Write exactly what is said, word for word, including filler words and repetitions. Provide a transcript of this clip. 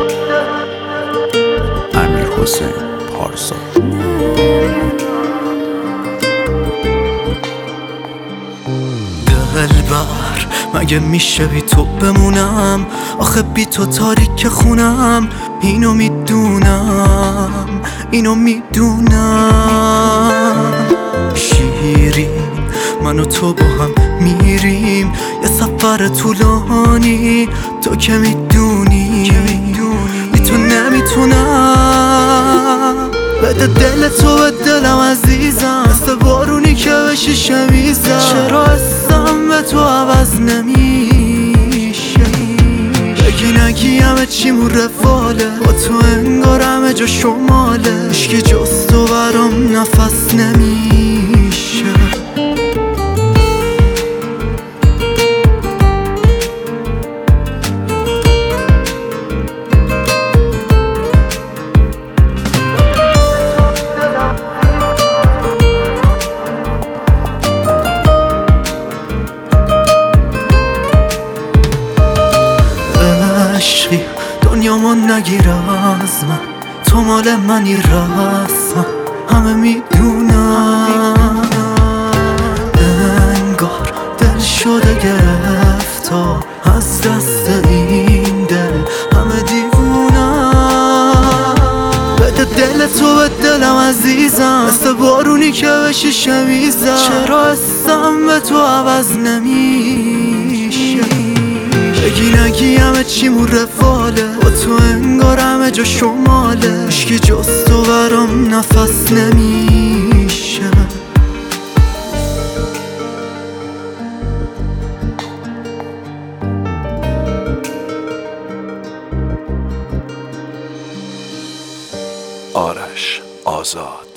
امیرحسین پارسا. دلبر مگه میشه بی تو بمونم؟ آخه بی تو تاریک خونم. اینو میدونم، اینو میدونم. شیرین من و تو با هم میریم یه سفر طولانی. تو که میدونی بی تو نمیتونم. بده دل تو به دلم عزیزم، مثل بارونی که بشی شمیزم. چرا اسم به تو عوض نمیشه؟ بگی نگی همه چیمون رفاله، با تو انگار همه جا شماله. عشقی جز تو برام نفس نمیشه. عشقی دنیا من نگیر از من، تو مال منی رسم. همه میدونم انگار دل شده گرفتا از دست این دل. همه دیوونم. بده دل تو به دلم عزیزم، مثل بارونی که بشی شمیزم. چرا اسم به تو عوض نمیشه؟ بگی نگی همه چیمون رفاله، با تو انگار همه جا شماله. عشقی جز تو برام نفس نمیشه. آرش آزاد.